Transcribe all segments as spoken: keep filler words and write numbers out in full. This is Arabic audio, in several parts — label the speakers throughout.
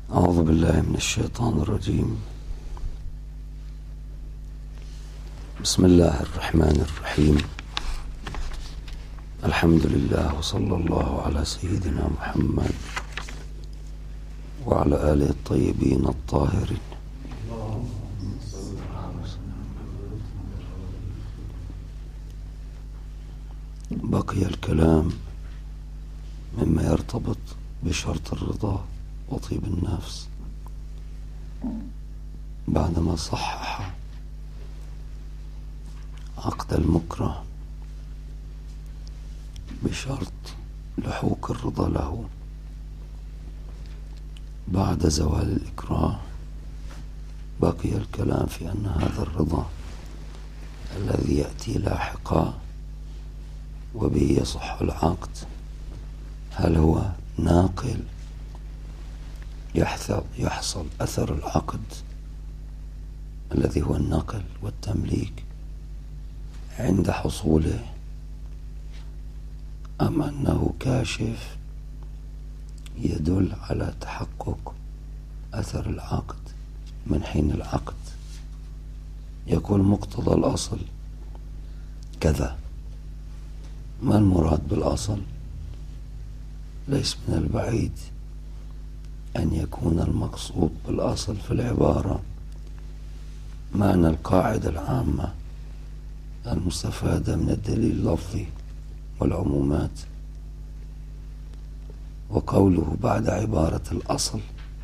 Speaker 1: أعوذ بالله من الشيطان الرجيم. بسم الله الرحمن الرحيم. الحمد لله وصلى الله على سيدنا محمد وعلى آله الطيبين الطاهرين. بقي الكلام مما يرتبط بشرط الرضا وطيب النفس بعدما صحح عقد المكره بشرط لحوق الرضا له بعد زوال الإكراه. بقي الكلام في أن هذا الرضا الذي يأتي لاحقا وبه يصح العقد هل هو ناقل يحصل أثر العقد الذي هو النقل والتمليك عند حصوله، أم أنه كاشف يدل على تحقق أثر العقد من حين العقد. يقول مقتضى الأصل كذا. ما المراد بالأصل؟ ليس من البعيد أن يكون المقصود بالأصل في العبارة معنى القاعدة العامة المستفادة من الدليل اللفظي والعمومات. وقوله بعد عبارة الأصل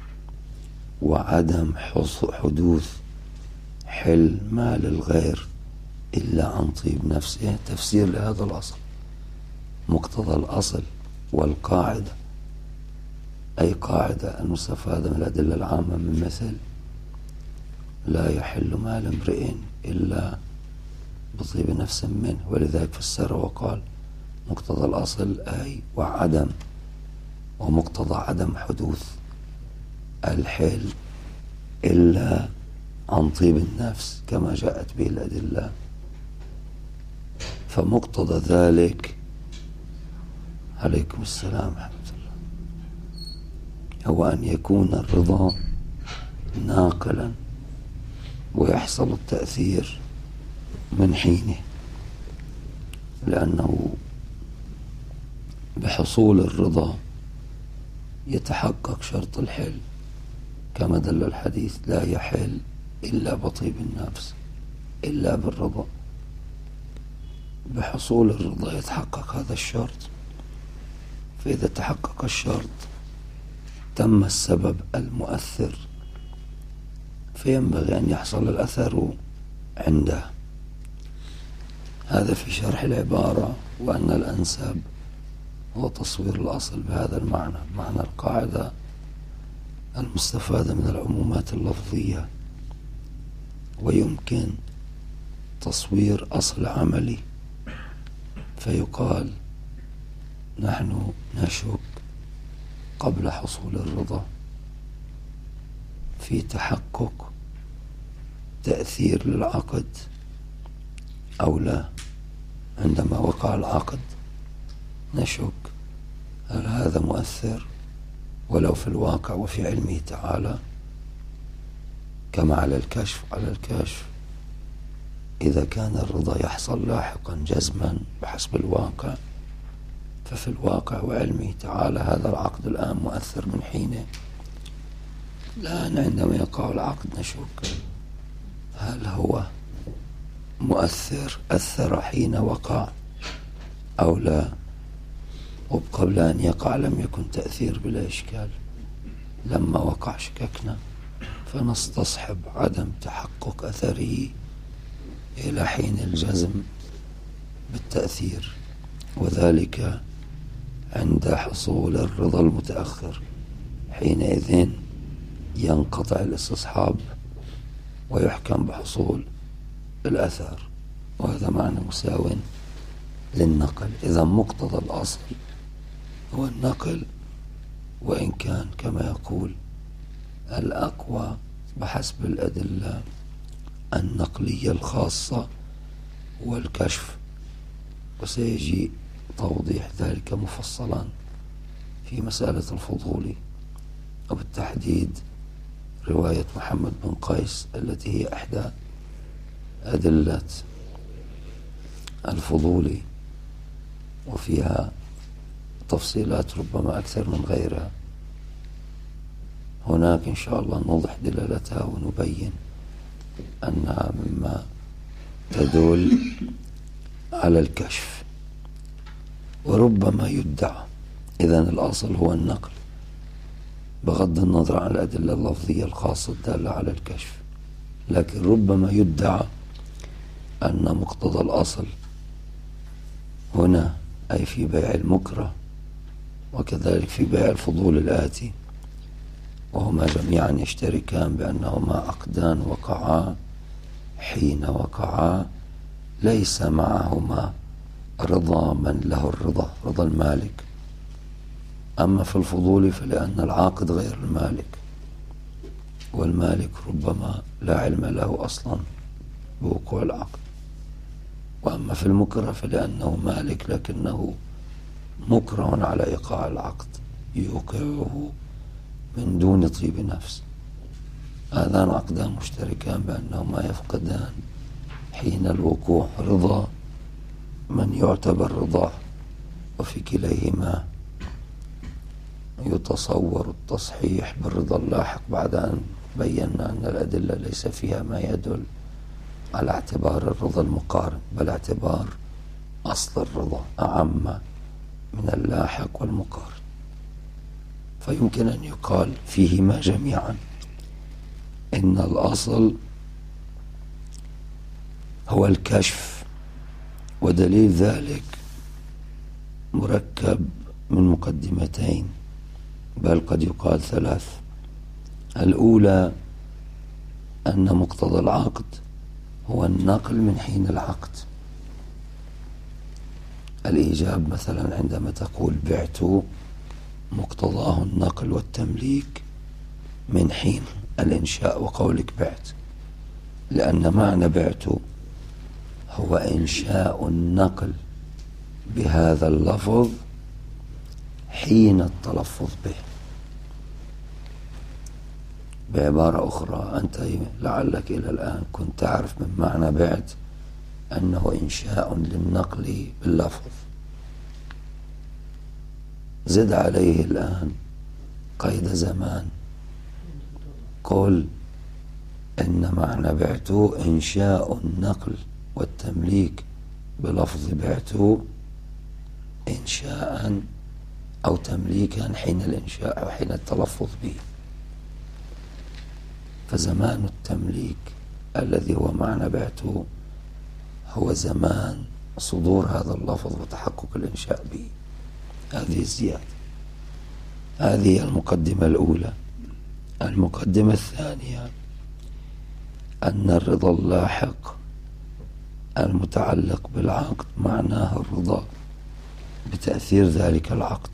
Speaker 1: وعدم حدوث حل ما للغير إلا عن طيب نفسه تفسير لهذا الأصل. مقتضى الأصل والقاعدة أي قاعدة المستفادة من الأدلة العامة من مثل لا يحل مال امرئ إلا بطيب نفس منه، ولذلك فسر وقال مقتضى الأصل أي وعدم ومقتضى عدم حدوث الحل إلا عن طيب النفس كما جاءت به الأدلة. فمقتضى ذلك عليكم السلام ورحمة الله هو أن يكون الرضا ناقلا ويحصل التأثير من حينه، لأنه بحصول الرضا يتحقق شرط الحل كما دل الحديث لا يحل إلا بطيب النفس إلا بالرضا. بحصول الرضا يتحقق هذا الشرط، فإذا تحقق الشرط تم السبب المؤثر فينبغي أن يحصل الأثر عنده. هذا في شرح العبارة، وأن الأنسب هو تصوير الأصل بهذا المعنى، معنى القاعدة المستفادة من العمومات اللفظية. ويمكن تصوير أصل عملي فيقال نحن نشك قبل حصول الرضا في تحقق تأثير للعقد أو لا. عندما وقع العقد نشك هل هذا مؤثر ولو في الواقع وفي علمه تعالى، كما على الكشف. على الكشف إذا كان الرضا يحصل لاحقا جزما بحسب الواقع، ففي الواقع وعلمه تعالى هذا العقد الآن مؤثر من حينه. الآن عندما يقع العقد نشك هل هو مؤثر أثر حين وقع أو لا، وقبل أن يقع لم يكن تأثير بلا إشكال. لما وقع شككنا فنستصحب عدم تحقق أثره إلى حين الجزم بالتأثير، وذلك عند حصول الرضا المتأخر. حينئذ ينقطع الاستصحاب ويحكم بحصول الأثر، وهذا معنى مساو للنقل. إذا مقتضى الأصل هو النقل، وإن كان كما يقول الأقوى بحسب الأدلة النقلية الخاصة والكشف، وسيجي توضيح ذلك مفصلا في مسألة الفضول. وبالتحديد رواية محمد بن قيس التي هي إحدى أدلة الفضول، وفيها تفصيلات ربما أكثر من غيرها. هناك إن شاء الله نوضح دلالتها ونبين أنها مما تدل على الكشف. وربما يدعى، إذن الأصل هو النقل بغض النظر عن الأدلة اللفظية الخاصة الدالة على الكشف، لكن ربما يدعى أن مقتضى الأصل هنا أي في بيع المكره وكذلك في بيع الفضول الآتي، وهما جميعا يشتركان بأنهما عقدان وقعا حين وقعا ليس معهما رضا من له الرضا، رضا المالك. أما في الفضول فلأن العاقد غير المالك، والمالك ربما لا علم له أصلا بوقوع العقد. وأما في المكره فلأنه مالك لكنه مكره على إيقاع العقد، يوقعه من دون طيب نفس. هذان عقدان مشتركان بأنهما يفقدان حين الوقوع رضا من يعتبر رضاه، وفي كليهما يتصور التصحيح بالرضا اللاحق بعد أن بينا أن الأدلة ليس فيها ما يدل على اعتبار الرضا المقارن، بل اعتبار أصل الرضا أعم من اللاحق والمقارن. فيمكن أن يقال فيهما جميعا إن الأصل هو الكشف، ودليل ذلك مركب من مقدمتين، بل قد يقال ثلاث. الأولى أن مقتضى العقد هو النقل من حين العقد. الإيجاب مثلا عندما تقول بعت مقتضاه النقل والتمليك من حين الإنشاء وقولك بعت، لأن معنى بعت هو إنشاء النقل بهذا اللفظ حين التلفظ به. بعبارة أخرى، أنت لعلك إلى الآن كنت تعرف من معنى بعت أنه إنشاء للنقل باللفظ، زد عليه الآن قيد زمان، قل إن معنى بعت إنشاء النقل والتمليك بلفظ بعت إنشاء أو تمليكا حين الإنشاء أو حين التلفظ به. فزمان التمليك الذي هو معنى بعت هو زمان صدور هذا اللفظ وتحقق الإنشاء به. هذه الزيادة، هذه المقدمة الأولى. المقدمة الثانية أن الرضا اللاحق المتعلق بالعقد معناه الرضا بتأثير ذلك العقد.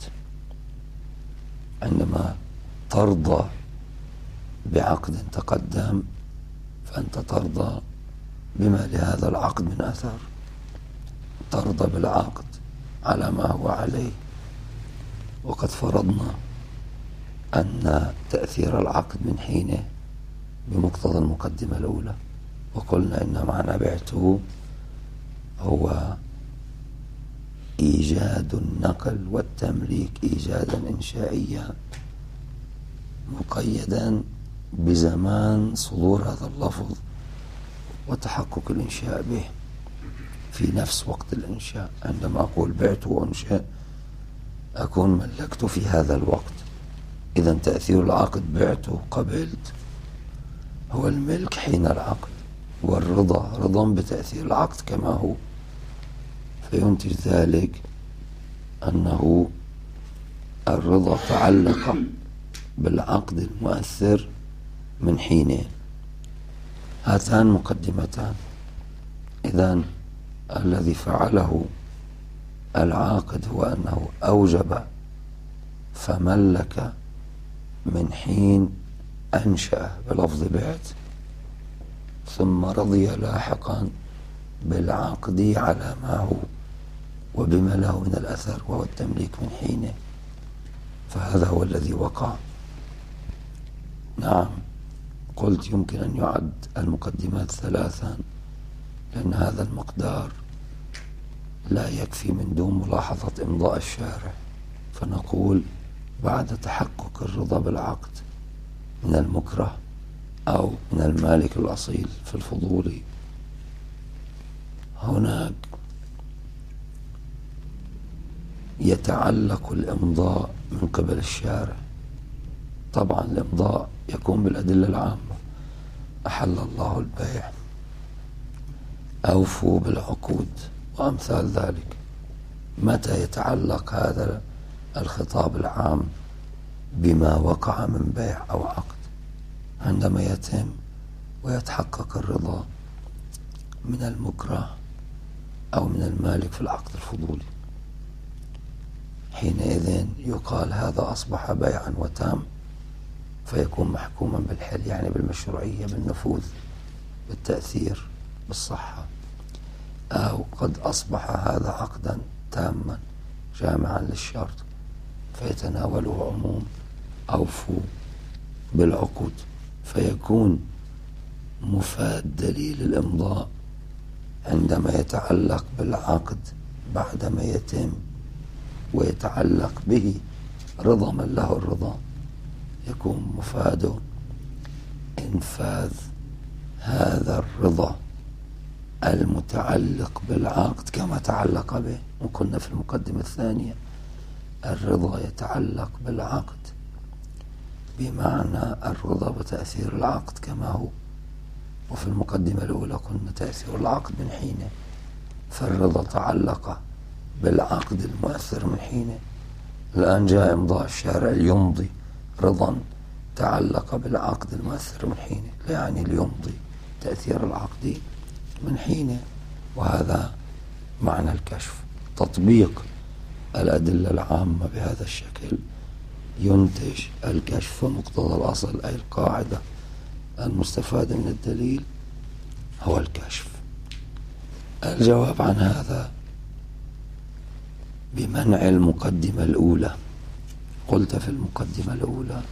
Speaker 1: عندما ترضى بعقد تقدم فأنت ترضى بما لهذا العقد من أثر، ترضى بالعقد على ما هو عليه. وقد فرضنا أن تأثير العقد من حينه بمقتضى المقدمة الأولى، وقلنا إن معنى بعته هو إيجاد النقل والتمليك إيجادا إنشائيا مقيدا بزمان صدور هذا اللفظ وتحقق الإنشاء به في نفس وقت الإنشاء. عندما أقول بعت وأنشأ أكون ملكت في هذا الوقت. إذا تأثير العقد بعت قبلت هو الملك حين العقد، والرضا رضا بتأثير العقد كما هو. فينتج ذلك أنه الرضا تعلق بالعقد المؤثر من حينين. هاتان مقدمتان. إذن الذي فعله العاقد هو أنه أوجب فملك من حين أنشأ بلفظ بعت، ثم رضي لاحقا بالعقد على ما هو وبما له من الأثر وهو التمليك من حينه. فهذا هو الذي وقع نعم، قلت يمكن أن يعد المقدمات ثلاثا لأن هذا المقدار لا يكفي من دون ملاحظة إمضاء الشارع، فنقول بعد تحقق الرضا بالعقد من المكره أو من المالك الأصيل في الفضول، هناك يتعلق الإمضاء من قبل الشارع. طبعا الإمضاء يكون بالأدلة العامة: أحل الله البيع، أوفوا بالعقود، وأمثال ذلك. متى يتعلق هذا الخطاب العام بما وقع من بيع أو عقد؟ عندما يتم ويتحقق الرضا من المكره أو من المالك في العقد الفضولي، حينئذ يقال هذا أصبح بيعا وتام، فيكون محكوما بالحل، يعني بالمشروعية، بالنفوذ، بالتأثير، بالصحة. أو قد أصبح هذا عقدا تاما جامعا للشرط، فيتناوله عموم أوفوا بالعقود، فيكون مفاد دليل الإمضاء عندما يتعلق بالعقد بعدما يتم ويتعلق به رضا من له الرضا، يكون مفاده إنفاذ هذا الرضا المتعلق بالعقد كما تعلق به. وقلنا في المقدمة الثانية الرضا يتعلق بالعقد بمعنى الرضا بتأثير العقد كما هو، وفي المقدمة الأولى قلنا تأثير العقد من حينه، فالرضا تعلق بالعقد المؤثر من حينه. الآن جاء إمضاء الشارع ليمضي رضا تعلق بالعقد المؤثر من حينه، لا يعني ليمضي تأثير العقد من حينه، وهذا معنى الكشف. تطبيق الأدلة العامة بهذا الشكل ينتج الكشف، ومقتضى الأصل أي القاعدة المستفادة من الدليل هو الكشف. الجواب عن هذا بمنع المقدمة الأولى. قلت في المقدمة الأولى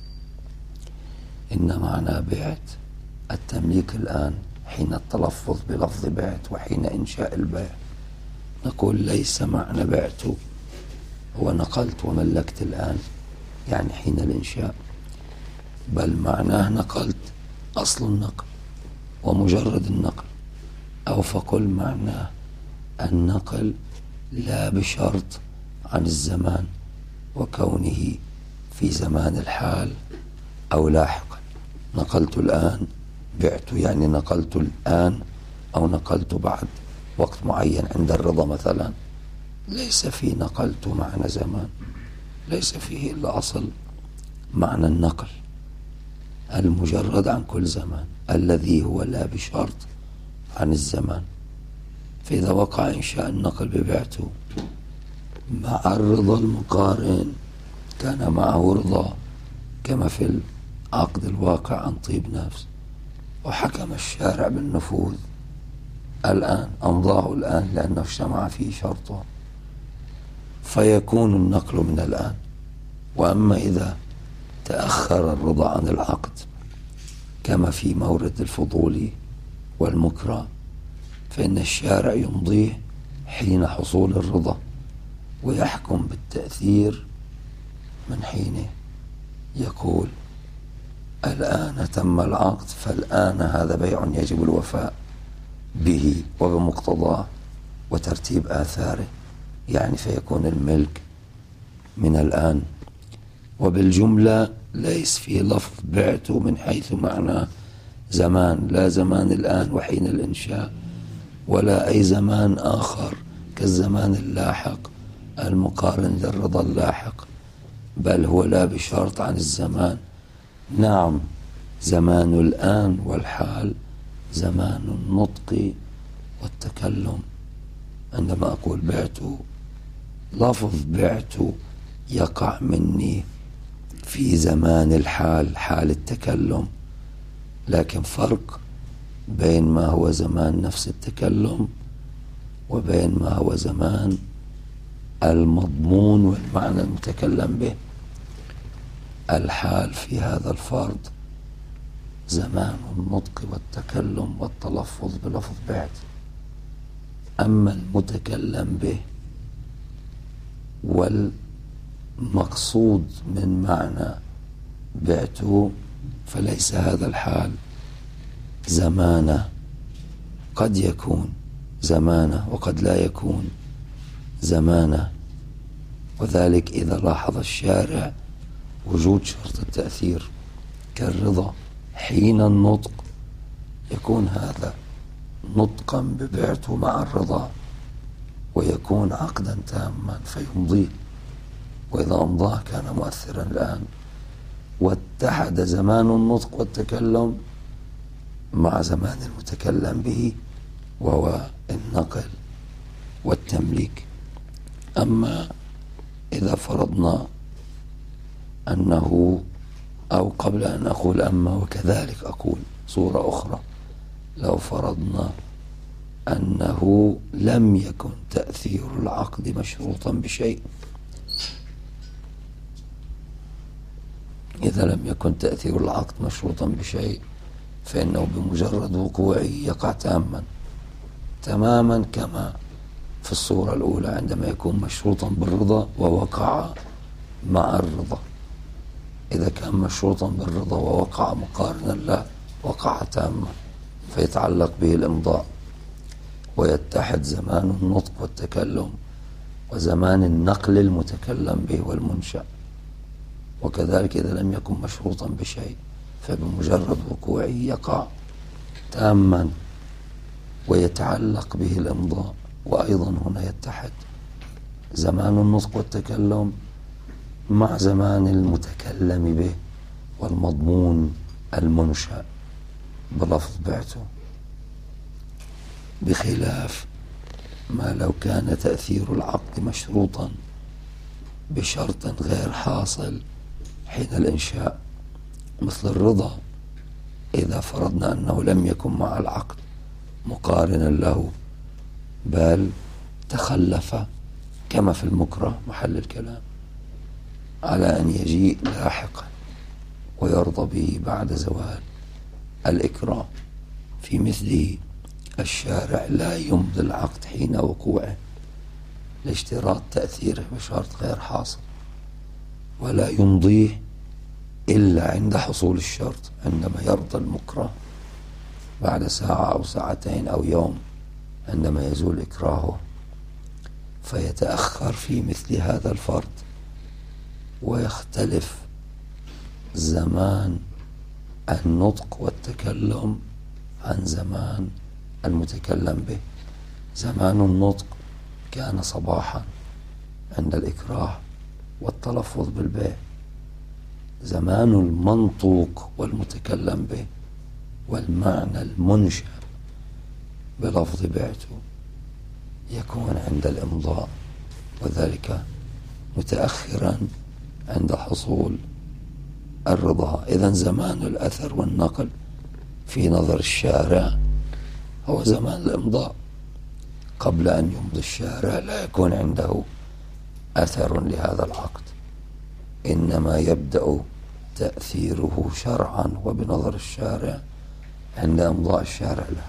Speaker 1: إن معنى بعت التمليك الآن حين التلفظ بلفظ بعت وحين إنشاء البيع. نقول ليس معنى بعت هو نقلت وملكت الآن يعني حين الإنشاء، بل معناه نقلت أصل النقل ومجرد النقل، أو فقل معناه النقل لا بشرط عن الزمان وكونه في زمان الحال أو لاحقا. نقلت الآن بعت يعني نقلت الآن أو نقلت بعد وقت معين عند الرضا مثلا، ليس في نقلت معنى زمان، ليس فيه إلا أصل معنى النقل المجرد عن كل زمان الذي هو لا بشرط عن الزمان. فإذا وقع إنشاء النقل ببعته مع الرضا المقارن كان معه رضا كما في العقد الواقع عن طيب نفس، وحكم الشارع بالنفوذ الآن، أمضاه الآن لأنه اجتمع فيه شرطه، فيكون النقل من الآن. وأما إذا تأخر الرضا عن العقد كما في مورد الفضول والمكره، فإن الشارع يمضيه حين حصول الرضا ويحكم بالتأثير من حينه. يقول الآن تم العقد، فالآن هذا بيع يجب الوفاء به وبمقتضاه وترتيب آثاره، يعني فيكون الملك من الآن. وبالجملة ليس في لفظ بعته من حيث معنى زمان، لا زمان الآن وحين الإنشاء، ولا أي زمان آخر كالزمان اللاحق المقارن للرضا اللاحق، بل هو لا بشرط عن الزمان. نعم، زمان الآن والحال زمان النطق والتكلم. عندما أقول بعت، لفظ بعت يقع مني في زمان الحال، حال التكلم، لكن فرق بين ما هو زمان نفس التكلم وبين ما هو زمان المضمون والمعنى المتكلم به. الحال في هذا الفرض زمان النطق والتكلم والتلفظ بلفظ بعت. أما المتكلم به والمقصود من معنى بعت فليس هذا الحال زمانه، قد يكون زمانه وقد لا يكون زمانه. وذلك إذا لاحظ الشارع وجود شرط التأثير كالرضا حين النطق، يكون هذا نطقا ببعت مع الرضا ويكون عقدا تاما فيمضيه، وإذا أمضاه كان مؤثرا الآن. واتحد زمان النطق والتكلم مع زمان المتكلم به وهو النقل والتمليك. أما إذا فرضنا أنه، أو قبل أن أقول أما وكذلك أقول صورة أخرى، لو فرضنا أنه لم يكن تأثير العقد مشروطا بشيء، إذا لم يكن تأثير العقد مشروطا بشيء فإنه بمجرد وقوعه يقع تاما تماما كما في الصورة الأولى عندما يكون مشروطا بالرضا ووقع مع الرضا. إذا كان مشروطا بالرضا ووقع مقارنا له وقع تاما فيتعلق به الإمضاء، ويتحد زمان النطق والتكلم وزمان النقل المتكلم به والمنشأ. وكذلك إذا لم يكن مشروطا بشيء فبمجرد وقوعه يقع تاما ويتعلق به الإمضاء. وأيضا هنا يتحد زمان النطق والتكلم مع زمان المتكلم به والمضمون المنشأ بلفظ بعته، بخلاف ما لو كان تأثير العقد مشروطا بشرط غير حاصل حين الإنشاء، مثل الرضا. إذا فرضنا أنه لم يكن مع العقد مقارنا له بل تخلف كما في المكره محل الكلام على أن يجيء لاحقا ويرضى به بعد زوال الإكراه، في مثله الشارع لا يمضي العقد حين وقوعه لاشتراط تأثيره بشرط غير حاصل، ولا يمضيه إلا عند حصول الشرط، عندما يرضى المكره بعد ساعة أو ساعتين أو يوم عندما يزول إكراهه، فيتأخر في مثل هذا الفرض ويختلف زمان النطق والتكلم عن زمان المتكلم به. زمان النطق كان صباحا عند الإكراه والتلفظ بالبيع، زمان المنطوق والمتكلم به والمعنى المنشأ بلفظ بعته يكون عند الإمضاء، وذلك متأخرا عند حصول الرضا. إذن زمان الأثر والنقل في نظر الشارع هو زمان الإمضاء. قبل أن يمضي الشارع لا يكون عنده أثر لهذا العقد، إنما يبدأ تأثيره شرعا وبنظر الشارع عند إمضاء الشارع له.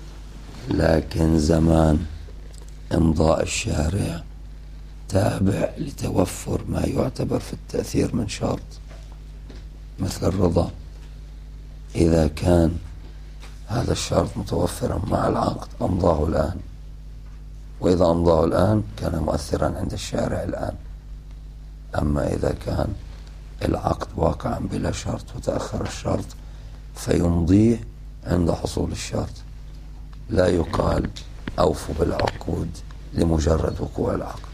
Speaker 1: لكن زمان إمضاء الشارع تابع لتوفر ما يعتبر في التأثير من شرط، مثل الرضا. إذا كان هذا الشرط متوفرا مع العقد أمضاه الآن، وإذا أمضاه الآن كان مؤثرا عند الشارع الآن. أما إذا كان العقد واقعا بلا شرط وتأخر الشرط فيمضيه عند حصول الشرط، لا يقال أوفوا بالعقود لمجرد وقوع العقد،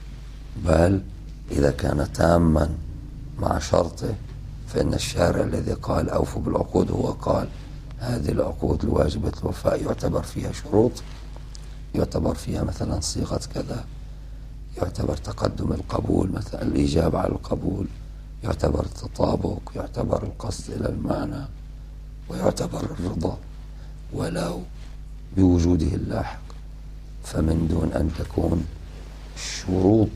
Speaker 1: بل إذا كان تاما مع شرطه فإن الشارع الذي قال أوفوا بالعقود هو قال هذه العقود الواجبة الوفاء يعتبر فيها شروط، يعتبر فيها مثلا صيغة كذا، يعتبر تقدم القبول مثلا الإجابة على القبول، يعتبر التطابق، يعتبر القصد إلى المعنى، ويعتبر الرضا ولو بوجوده اللاحق. فمن دون أن تكون شروط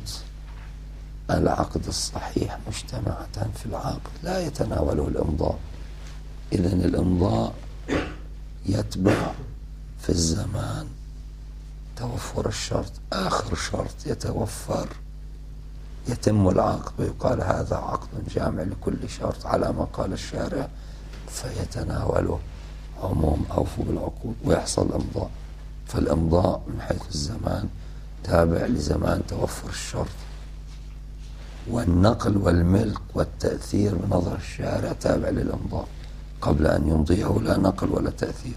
Speaker 1: العقد الصحيح مجتمعة في العقد لا يتناوله الإمضاء، إذن الإمضاء يتبع في الزمان توفر الشرط، آخر شرط يتوفر يتم العقد ويقال هذا عقد جامع لكل شرط على ما قال الشارع، فيتناوله عموم أوفوا بالعقود ويحصل إمضاء. فالإمضاء من حيث الزمان تابع لزمان توفر الشرط، والنقل والملك والتأثير بنظر الشارع تابع للإمضاء، قبل أن يمضيه لا نقل ولا تأثير.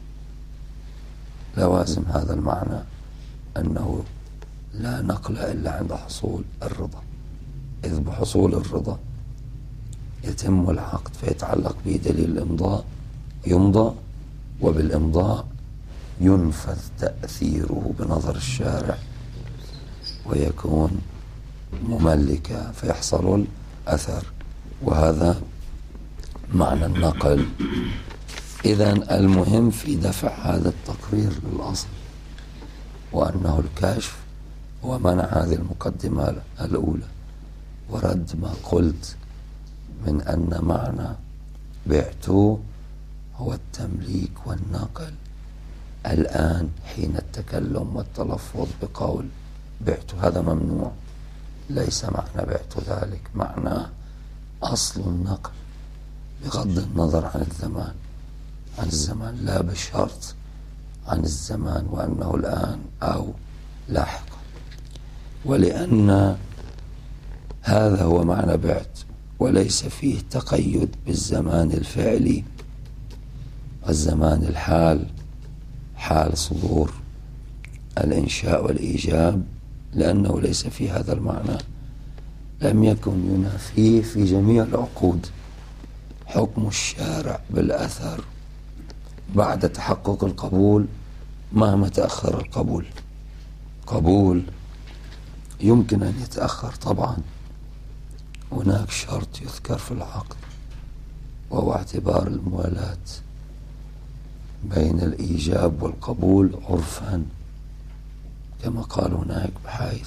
Speaker 1: لوازم هذا المعنى أنه لا نقل إلا عند حصول الرضا، إذ بحصول الرضا يتم العقد فيتعلق به دليل الإمضاء يمضى، وبالإمضاء ينفذ تأثيره بنظر الشارع ويكون مملكا فيحصل الأثر، وهذا معنى النقل. إذن المهم في دفع هذا التقرير للأصل، وأنه الكشف ومنع هذه المقدمة الأولى، ورد ما قلت من أن معنى بعته هو التمليك والنقل الآن حين التكلم والتلفظ بقول بعته، هذا ممنوع، ليس معنى بعته ذلك، معنى أصل النقل بغض النظر عن الزمان عن الزمان لا بشرط عن الزمان وأنه الآن أو لاحقا. ولأن هذا هو معنى بعت وليس فيه تقيد بالزمان الفعلي الزمان الحال حال صدور الإنشاء والإيجاب، لأنه ليس في هذا المعنى، لم يكن ينافيه في جميع العقود حكم الشارع بالأثر بعد تحقق القبول مهما تأخر القبول. قبول يمكن أن يتأخر طبعا، هناك شرط يذكر في العقد وهو اعتبار الموالاة بين الإيجاب والقبول عرفا، كما قال هناك، بحيث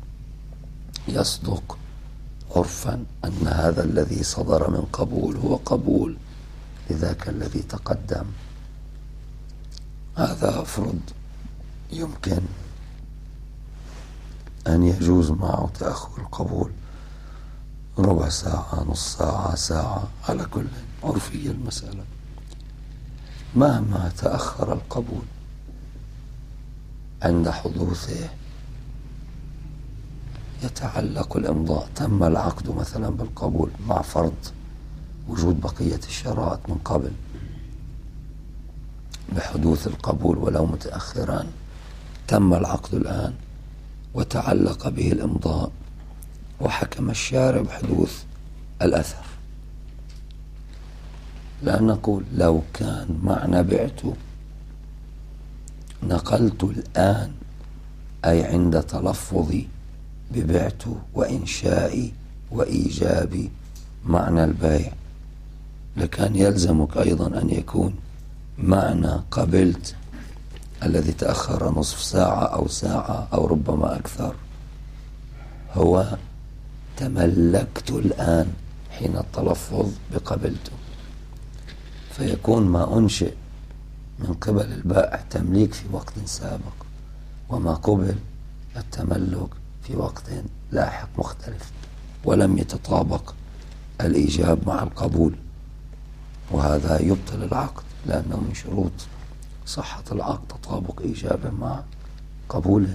Speaker 1: يصدق عرفا أن هذا الذي صدر من قبول هو قبول لذاك الذي تقدم. هذا أفرض يمكن أن يجوز معه تأخر القبول ربع ساعة، نص ساعة، ساعة، على كل عرفية المسألة. مهما تأخر القبول عند حدوثه يتعلق الإمضاء. تم العقد مثلا بالقبول مع فرض وجود بقية الشرائط من قبل بحدوث القبول ولو متأخرا، تم العقد الآن وتعلق به الإمضاء وحكم الشارع بحدوث الأثر، لا نقول لو كان معنى بعته نقلت الآن أي عند تلفظي ببعته وإنشائي وإيجابي معنى البيع، لكان يلزمك أيضا أن يكون معنى قبلت الذي تأخر نصف ساعة أو ساعة أو ربما أكثر هو تملكت الآن حين التلفظ بقبلته، فيكون ما أنشئ من قبل البائع تمليك في وقت سابق، وما قبل التملك في وقت لاحق مختلف، ولم يتطابق الإيجاب مع القبول، وهذا يبطل العقد، لأنه من شروط صحة العقد تطابق إيجابه مع قبوله.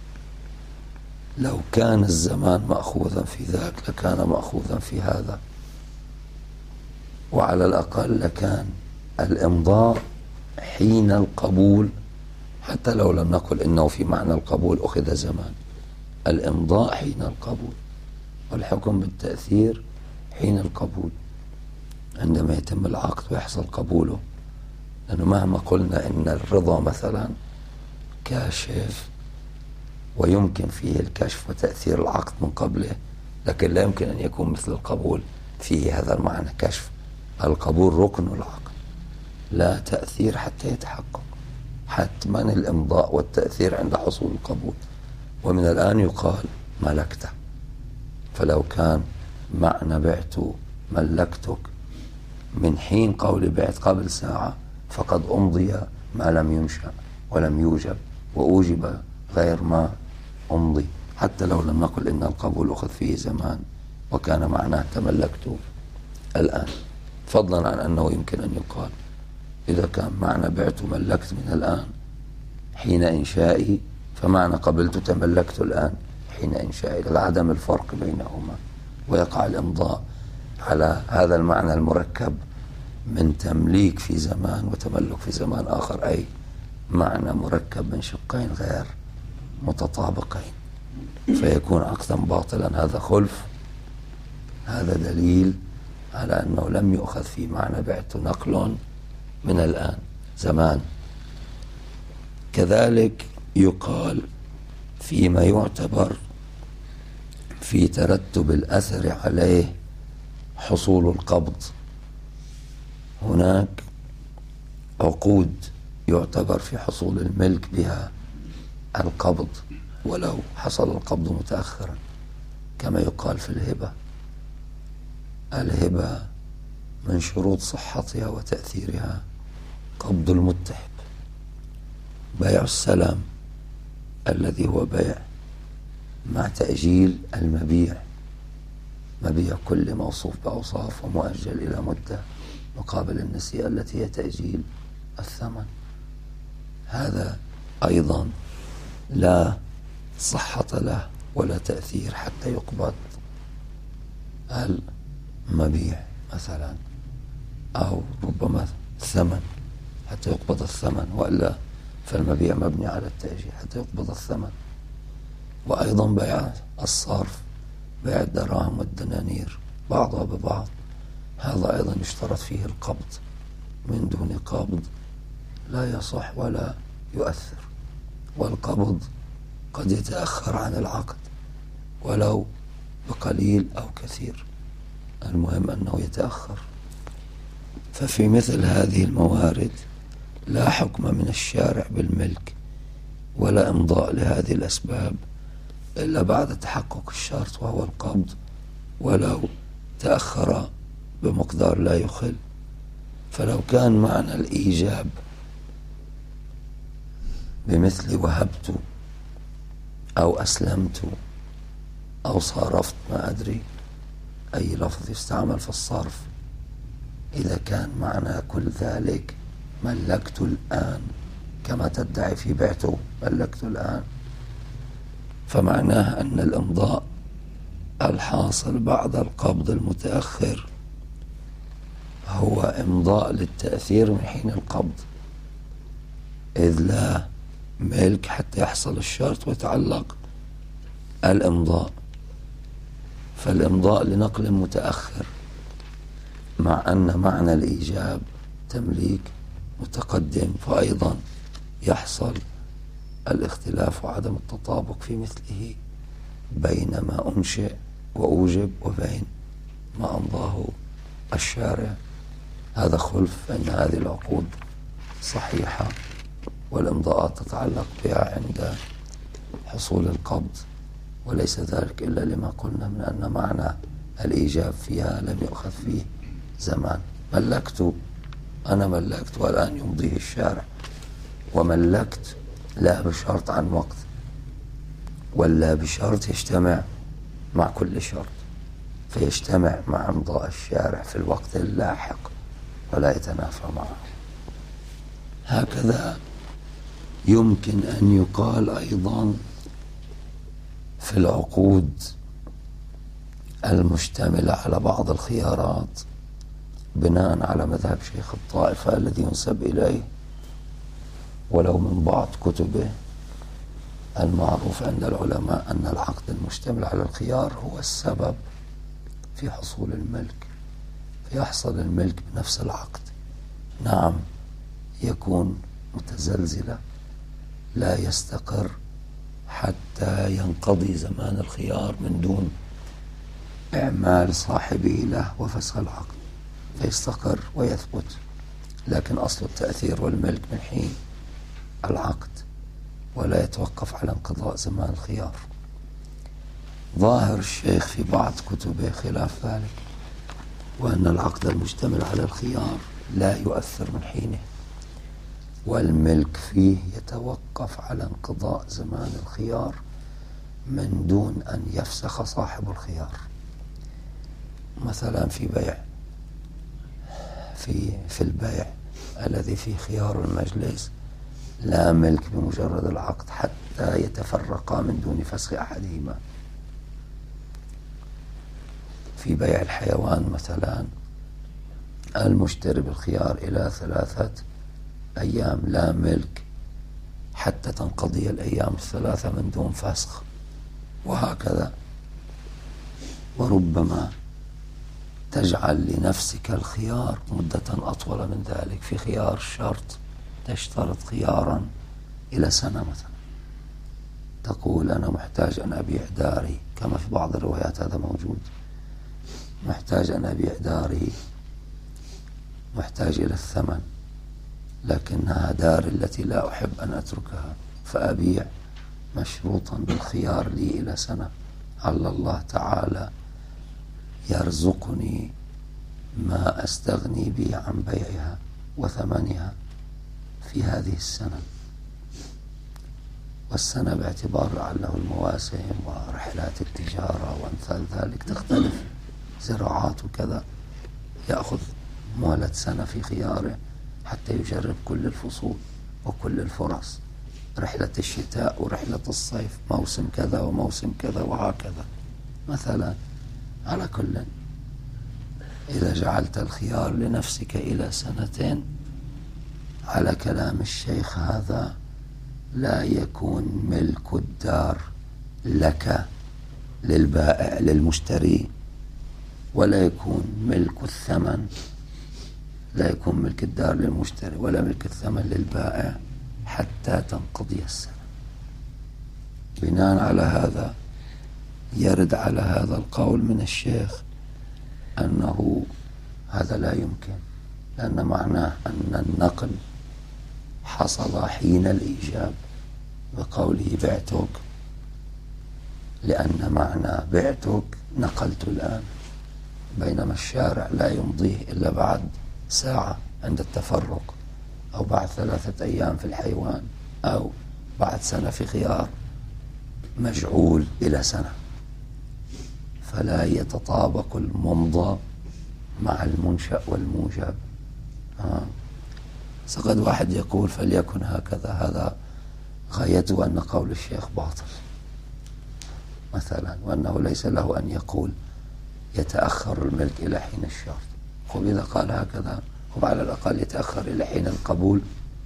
Speaker 1: لو كان الزمان مأخوذا في ذاك لكان مأخوذا في هذا، وعلى الأقل لكان الإمضاء حين القبول، حتى لو لم نقل إنه في معنى القبول أخذ زمان، الإمضاء حين القبول والحكم بالتأثير حين القبول عندما يتم العقد ويحصل قبوله. لأنه مهما قلنا إن الرضا مثلا كاشف ويمكن فيه الكشف وتأثير العقد من قبله، لكن لا يمكن أن يكون مثل القبول فيه هذا المعنى كشف. القبول ركن العقد لا تأثير حتى يتحقق، حتما الإمضاء والتأثير عند حصول القبول، ومن الآن يقال ملكته. فلو كان معنى بعت ملكتك من حين قول بعت قبل ساعة فقد أمضي ما لم ينشأ ولم يوجب، وأوجب غير ما أمضي، حتى لو لم نقل إن القبول أخذ فيه زمان وكان معناه تملكته الآن، فضلا عن أنه يمكن أن يقال إذا كان معنى بعت ملكت من الآن حين إنشائي، فمعنى قبلت تملكت الآن حين إنشائي، لعدم الفرق بينهما، ويقع الإمضاء على هذا المعنى المركب من تمليك في زمان وتملك في زمان آخر، أي معنى مركب من شقين غير متطابقين، فيكون عقدا باطلا. هذا خلف، هذا دليل على أنه لم يؤخذ في معنى بعت نقل من الآن زمان. كذلك يقال فيما يعتبر في ترتب الأثر عليه حصول القبض، هناك عقود يعتبر في حصول الملك بها القبض ولو حصل القبض متأخرا، كما يقال في الهبة. الهبة من شروط صحتها وتأثيرها قبض المتحف، بيع السلام الذي هو بيع مع تأجيل المبيع، مبيع كل موصوف بأوصاف ومؤجل إلى مدة مقابل النسيئة التي هي تأجيل الثمن. هذا أيضا لا صحة له ولا تأثير حتى يقبض المبيع مثلا، أو ربما الثمن حتى يقبض الثمن، وإلا فالمبيع مبني على التأجيل حتى يقبض الثمن. وأيضا بيع الصرف، بيع الدراهم والدنانير بعضها ببعض، هذا أيضا يشترط فيه القبض، من دون قبض لا يصح ولا يؤثر. والقبض قد يتأخر عن العقد ولو بقليل أو كثير، المهم أنه يتأخر. ففي مثل هذه الموارد لا حكم من الشارع بالملك ولا إمضاء لهذه الأسباب إلا بعد تحقق الشرط وهو القبض، ولو تأخر بمقدار لا يخل. فلو كان معنى الإيجاب بمثل وهبت أو أسلمت أو صارفت، ما أدري أي لفظ يستعمل في الصرف، إذا كان معنى كل ذلك ملكت الآن كما تدعي في بعته ملكت الآن، فمعناه أن الإمضاء الحاصل بعد القبض المتأخر هو إمضاء للتأثير من حين القبض، إذ لا ملك حتى يحصل الشرط ويتعلق الإمضاء. فالإمضاء لنقل متأخر، مع أن معنى الإيجاب تمليك متقدم، فأيضا يحصل الاختلاف وعدم التطابق في مثله بين ما أنشئ وأوجب وبين ما أمضاه الشارع. هذا خلف، فإن هذه العقود صحيحة والإمضاءات تتعلق بها عند حصول القبض، وليس ذلك إلا لما قلنا من أن معنى الإيجاب فيها لم يؤخذ فيه زمان. ملكت، أنا ملكت والآن يمضيه الشارع، وملكت لا بشرط عن وقت، ولا بشرط يجتمع مع كل شرط، فيجتمع مع امضاء الشارع في الوقت اللاحق ولا يتنافى معه. هكذا يمكن أن يقال أيضا في العقود المشتملة على بعض الخيارات بناء على مذهب شيخ الطائفة الذي ينسب إليه ولو من بعض كتبه. المعروف عند العلماء أن العقد المشتمل على الخيار هو السبب في حصول الملك، فيحصل الملك بنفس العقد. نعم، يكون متزلزلا لا يستقر حتى ينقضي زمان الخيار من دون إعمال صاحبه له وفسخ العقد، فيستقر ويثبت، لكن أصل التأثير والملك من حين العقد ولا يتوقف على انقضاء زمان الخيار. ظاهر الشيخ في بعض كتبه خلاف ذلك، وأن العقد المشتمل على الخيار لا يؤثر من حينه، والملك فيه يتوقف على انقضاء زمان الخيار من دون أن يفسخ صاحب الخيار. مثلا في بيع في في البيع الذي فيه خيار المجلس لا ملك بمجرد العقد حتى يتفرقا من دون فسخ أحدهما. في بيع الحيوان مثلا المشتري بالخيار إلى ثلاثة أيام لا ملك حتى تنقضي الأيام الثلاثة من دون فسخ، وهكذا. وربما تجعل لنفسك الخيار مدة أطول من ذلك. في خيار شرط تشترط خيارا إلى سنة مثلا، تقول أنا محتاج أن أبيع داري، كما في بعض الروايات هذا موجود، محتاج أن أبيع داري، محتاج إلى الثمن، لكنها داري التي لا أحب أن أتركها، فأبيع مشروطا بالخيار لي إلى سنة، على الله تعالى يرزقني ما أستغني به عن بيعها وثمنها في هذه السنة. والسنة باعتبار لعله المواسم ورحلات التجارة وأمثال ذلك تختلف، زراعات وكذا، يأخذ مهلة سنة في خياره حتى يجرب كل الفصول وكل الفرص، رحلة الشتاء ورحلة الصيف، موسم كذا وموسم كذا وهكذا مثلا. على كل، إذا جعلت الخيار لنفسك إلى سنتين على كلام الشيخ هذا لا يكون ملك الدار لك للبائع للمشتري، ولا يكون ملك الثمن، لا يكون ملك الدار للمشتري ولا ملك الثمن للبائع حتى تنقضي السنة. بناء على هذا يرد على هذا القول من الشيخ أنه هذا لا يمكن، لأن معناه أن النقل حصل حين الإيجاب بقوله بعتك، لأن معنى بعتك نقلت الآن، بينما الشارع لا يمضيه إلا بعد ساعة عند التفرق، أو بعد ثلاثة أيام في الحيوان، أو بعد سنة في خيار مجعول إلى سنة، فلا يتطابق الممضى مع المنشأ والموجب. آه. سقد واحد يقول فليكن هكذا، هذا غايته أن قول الشيخ باطل مثلا، وأنه ليس له أن يقول يتأخر الملك إلى حين الشرط. خب إذا قال هكذا هو على الأقل يتأخر إلى حين القبول،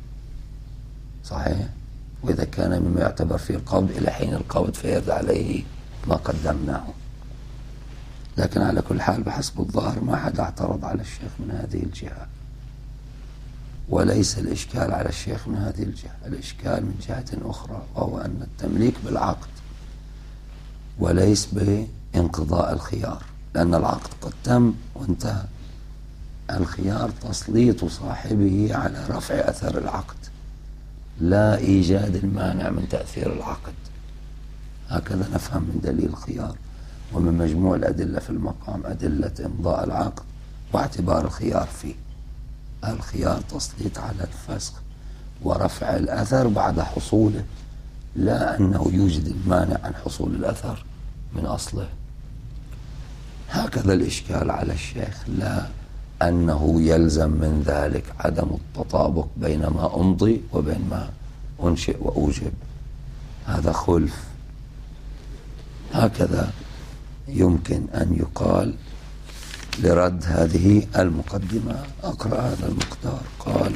Speaker 1: صحيح، وإذا كان مما يعتبر فيه القبض إلى حين القبض فيرد عليه ما قدمناه. لكن على كل حال بحسب الظاهر ما حد اعترض على الشيخ من هذه الجهة، وليس الإشكال على الشيخ من هذه الجهة، الإشكال من جهة أخرى، وهو أن التمليك بالعقد وليس بانقضاء الخيار، لأن العقد قد تم وانتهى. الخيار تسليط صاحبه على رفع أثر العقد، لا إيجاد المانع من تأثير العقد. هكذا نفهم من دليل الخيار، ومن مجموع الأدلة في المقام أدلة إمضاء العقد واعتبار الخيار فيه. الخيار تسليط على الفسخ ورفع الأثر بعد حصوله، لا أنه يوجد المانع عن حصول الأثر من أصله. هكذا الإشكال على الشيخ، لا أنه يلزم من ذلك عدم التطابق بين ما أمضي وبين ما أنشئ وأوجب، هذا خلف. هكذا يمكن أن يقال لرد هذه المقدمة. أقرأ هذا المقدار. قال: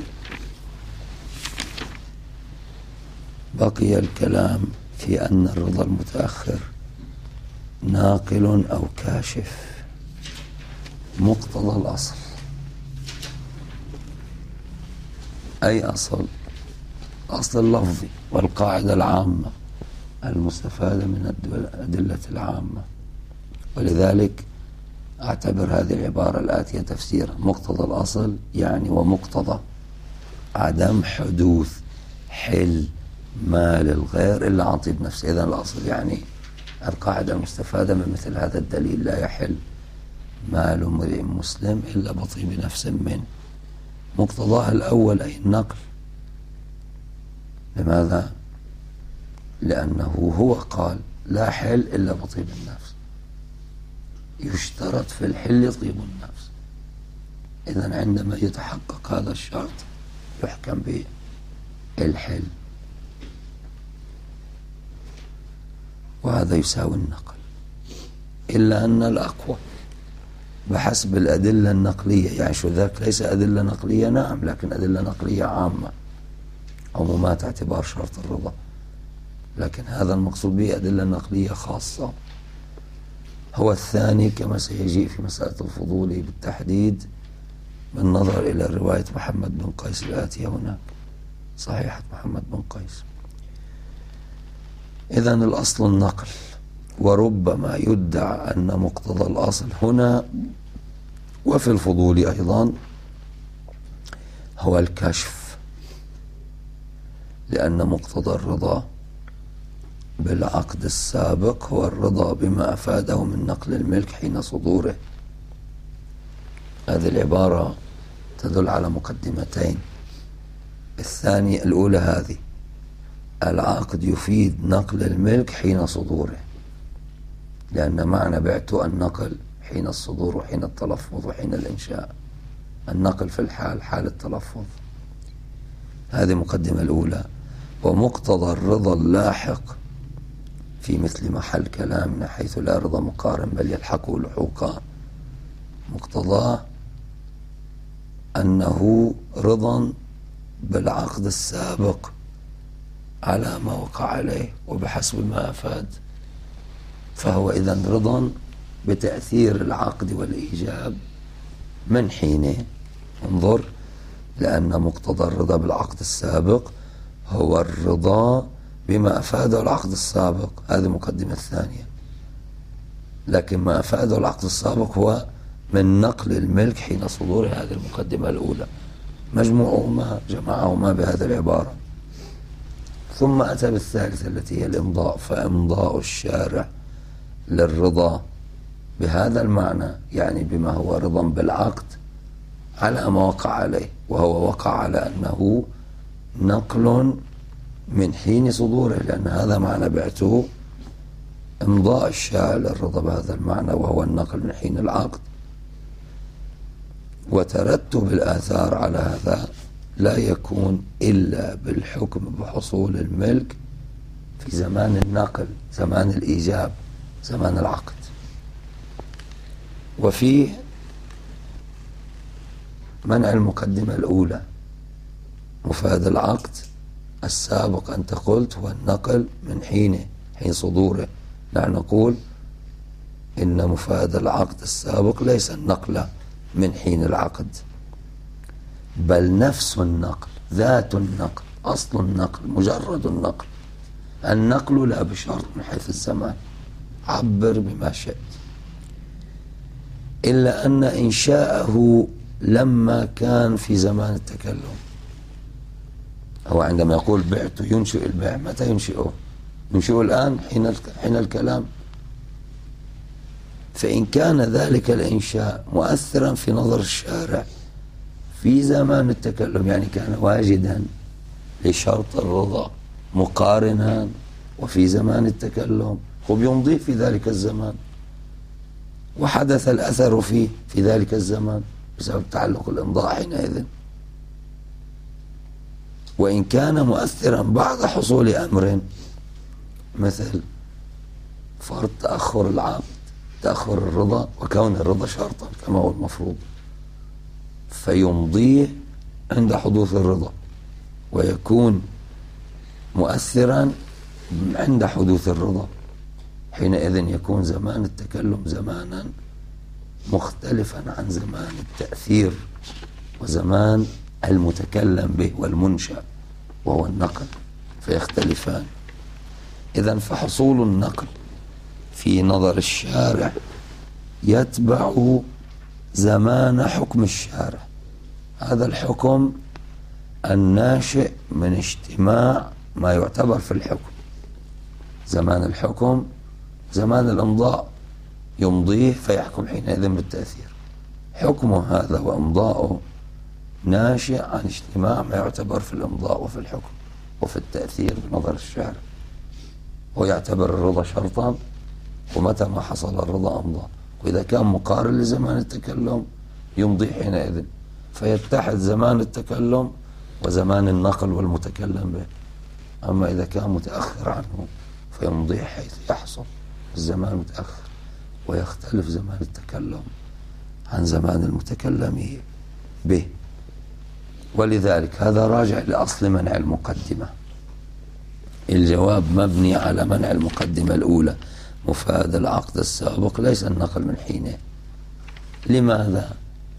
Speaker 1: بقي الكلام في أن الرضا المتأخر ناقل أو كاشف. مقتضى الأصل، أي أصل؟ أصل اللفظي والقاعدة العامة المستفادة من الأدلة العامة. ولذلك أعتبر هذه العبارة الآتية تفسيرا: مقتضى الأصل يعني ومقتضى عدم حدوث حل مال الغير إلا عن طيب نفسه. إذن الأصل يعني القاعدة المستفادة من مثل هذا الدليل: لا يحل مال امرئ مسلم إلا بطيب نفس منه. مقتضاها الأول أي النقل. لماذا؟ لأنه هو قال لا حل إلا بطيب النفس، يشترط في الحل طيب النفس. إذن عندما يتحقق هذا الشرط يحكم بالحل، وهذا يساوي النقل. إلا أن الأقوى بحسب الأدلة النقلية، يعني شو ذاك ليس أدلة نقلية نعم، لكن أدلة نقلية عامة عمومات اعتبار شرط الرضا، لكن هذا المقصود به أدلة نقلية خاصة. هو الثاني كما سيجيء في مسألة الفضول بالتحديد بالنظر إلى رواية محمد بن قيس الآتية هناك، صحيحة محمد بن قيس. إذن الأصل النقل، وربما يدعى أن مقتضى الأصل هنا وفي الفضول أيضا هو الكشف، لأن مقتضى الرضا بالعقد السابق هو الرضا بما أفاده من نقل الملك حين صدوره. هذه العبارة تدل على مقدمتين. الثانية الأولى هذه: العقد يفيد نقل الملك حين صدوره، لأن معنى بعته النقل حين الصدور وحين التلفظ وحين الإنشاء. النقل في الحال حال التلفظ. هذه مقدمة الأولى. ومقتضى الرضا اللاحق في مثل محل كلامنا حيث لا رضا مقارن بل يلحقه لحوقا، مقتضاه أنه رضا بالعقد السابق على ما وقع عليه وبحسب ما أفاد، فهو إذن رضا بتأثير العقد والإيجاب من حينه. انظر، لأن مقتضى الرضا بالعقد السابق هو الرضا بما أفاده العقد السابق، هذه مقدمة الثانية. لكن ما أفاده العقد السابق هو من نقل الملك حين صدوره، هذه المقدمة الأولى. مجموعهما جمعهما بهذه العبارة. ثم أتى بالثالثة التي هي الإمضاء، فإمضاء الشارع للرضا بهذا المعنى، يعني بما هو رضا بالعقد على ما وقع عليه، وهو وقع على أنه نقل من حين صدوره، لأن هذا معنى بعته. إمضاء الشارع للرضا بهذا المعنى وهو النقل من حين العقد. وترتب الآثار على هذا لا يكون إلا بالحكم بحصول الملك في زمان النقل، زمان الإيجاب، زمان العقد. وفيه منع المقدمة الأولى، مفاد العقد السابق أنت قلت هو النقل من حينه، حين صدوره. نحن نقول إن مفاد العقد السابق ليس النقل من حين العقد، بل نفس النقل، ذات النقل، أصل النقل، مجرد النقل. النقل لا بشرط من حيث الزمان، عبر بما شئت، إلا أن إنشاءه لما كان في زمان التكلم. هو عندما يقول بعت ينشئ البيع، متى ينشئه؟ ينشئه الآن حين حين الكلام. فإن كان ذلك الإنشاء مؤثرا في نظر الشارع في زمان التكلم، يعني كان واجدا لشرط الرضا مقارنا وفي زمان التكلم، وبيمضيه في ذلك الزمان، وحدث الأثر فيه في ذلك الزمان بسبب تعلق الإمضاء حينئذ. وإن كان مؤثرا بعد حصول أمر، مثل فرض تأخر العقد، تأخر الرضا وكون الرضا شرطا كما هو المفروض، فيمضيه عند حدوث الرضا، ويكون مؤثرا عند حدوث الرضا. حينئذ يكون زمان التكلم زمانا مختلفا عن زمان التأثير وزمان المتكلم به والمنشأ وهو النقل، فيختلفان. إذن فحصول النقل في نظر الشارع يتبع زمان حكم الشارع، هذا الحكم الناشئ من اجتماع ما يعتبر في الحكم. زمان الحكم زمان الإمضاء، يمضيه فيحكم حينئذ بالتأثير. حكمه هذا وإمضاؤه ناشئ عن اجتماع ما يعتبر في الإمضاء وفي الحكم وفي التأثير بنظر الشارع. ويعتبر الرضا شرطا، ومتى ما حصل الرضا أمضى، وإذا كان مقارن لزمان التكلم يمضي حينئذ، فيتحد زمان التكلم وزمان النقل والمتكلم به. أما إذا كان متأخر عنه فيمضي حيث يحصل الزمان متأخر، ويختلف زمان التكلم عن زمان المتكلم به. ولذلك هذا راجع لأصل منع المقدمة. الجواب مبني على منع المقدمة الأولى، مفاد العقد السابق ليس النقل من حينه. لماذا؟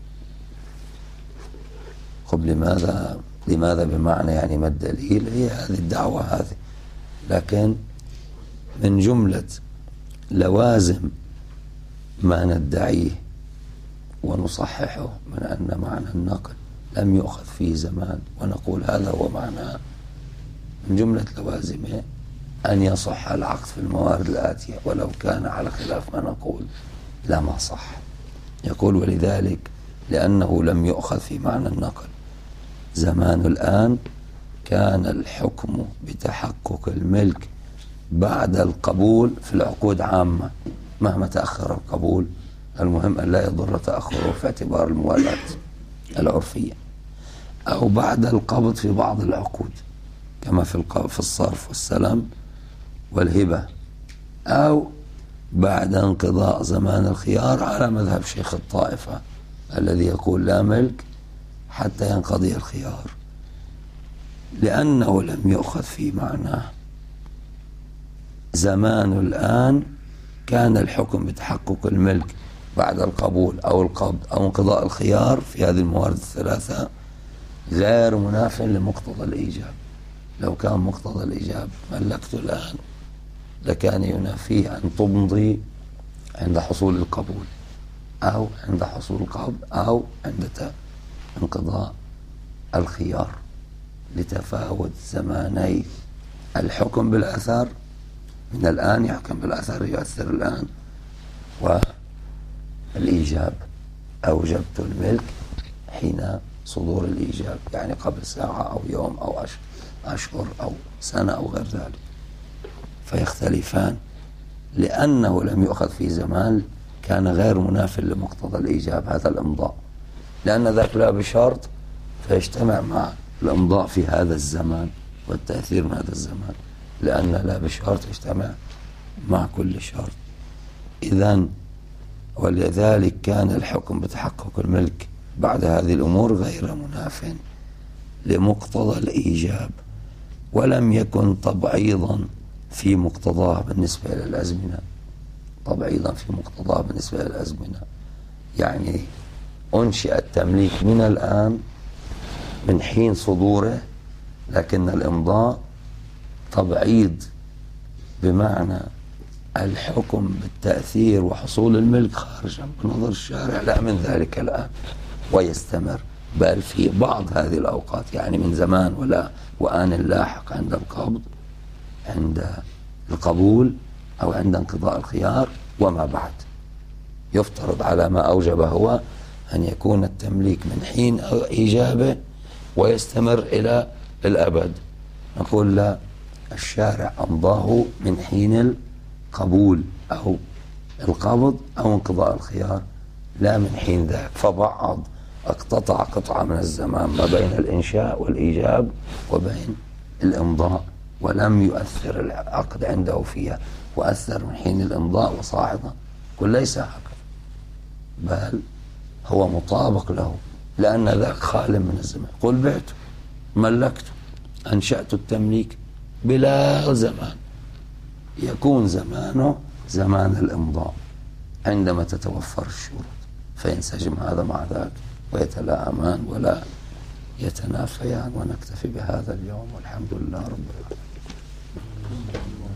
Speaker 1: خب لماذا لماذا بمعنى يعني ما الدليل؟ هي هذه الدعوة هذه. لكن من جملة لوازم ما ندعيه ونصححه من أن معنى النقل لم يؤخذ فيه زمان، ونقول هذا هو معناه، من جملة لوازمه أن يصح العقد في الموارد الآتية، ولو كان على خلاف ما نقول لما صح. يقول ولذلك لأنه لم يؤخذ في معنى النقل زمان الآن، كان الحكم بتحقق الملك بعد القبول في العقود عامة مهما تأخر القبول، المهم أن لا يضر تأخره في اعتبار الموالاة العرفية، أو بعد القبض في بعض العقود كما في في الصرف والسلم والهبة، أو بعد انقضاء زمان الخيار على مذهب شيخ الطائفة الذي يقول لا ملك حتى ينقضي الخيار. لأنه لم يؤخذ في معناه زمان الآن، كان الحكم بتحقق الملك بعد القبول أو القبض أو انقضاء الخيار في هذه الموارد الثلاثة غير مناف لمقتضى الإيجاب. لو كان مقتضى الإيجاب ملكت الآن لكان ينافيه أن تمضي عند حصول القبول أو عند حصول القبض أو عند انقضاء الخيار، لتفاوت زماني الحكم بالأثر. من الآن يحكم بالأثر، يؤثر الآن، والإيجاب أوجبت الملك حين صدور الإيجاب، يعني قبل ساعة أو يوم أو أشهر أو سنة أو غير ذلك، فيختلفان. لأنه لم يؤخذ في زمان كان غير مناف لمقتضى الإيجاب هذا الإمضاء، لأن ذاك لا بشرط فيجتمع مع الإمضاء في هذا الزمان والتأثير من هذا الزمان، لأن لا بشرط يجتمع مع كل شرط. إذن ولذلك كان الحكم بتحقق الملك بعد هذه الأمور غير مناف لمقتضى الإيجاب، ولم يكن تبعيضا في مقتضاه بالنسبة إلى الأزمنة. تبعيضا في مقتضاه بالنسبة إلى الأزمنة يعني أنشئ التمليك من الآن من حين صدوره، لكن الإمضاء تبعيض بمعنى الحكم بالتأثير وحصول الملك خارجا بنظر الشارع لا من ذلك الآن، ويستمر بل في بعض هذه الأوقات، يعني من زمان ولا وآن لاحق عند القبض عند القبول أو عند انقضاء الخيار وما بعد. يفترض على ما أوجب هو أن يكون التمليك من حين إيجابه ويستمر إلى الأبد. نقول لا، الشارع أمضاه من حين القبول أو القبض أو انقضاء الخيار لا من حين ذاك، فبعض اقتطع قطعة من الزمان ما بين الإنشاء والإيجاب وبين الإمضاء، ولم يؤثر العقد عنده فيها، وأثر من حين الإمضاء وصاعدا. قل ليس هكذا، بل هو مطابق له، لأن ذاك خال من الزمان. قل بعته، ملكته، أنشأت التمليك بلا زمان، يكون زمانه زمان الإمضاء عندما تتوفر الشروط، فينسجم هذا مع ذاك ويتلائمان ولا يتنافيان. ونكتفي بهذا اليوم، والحمد لله رب العالمين.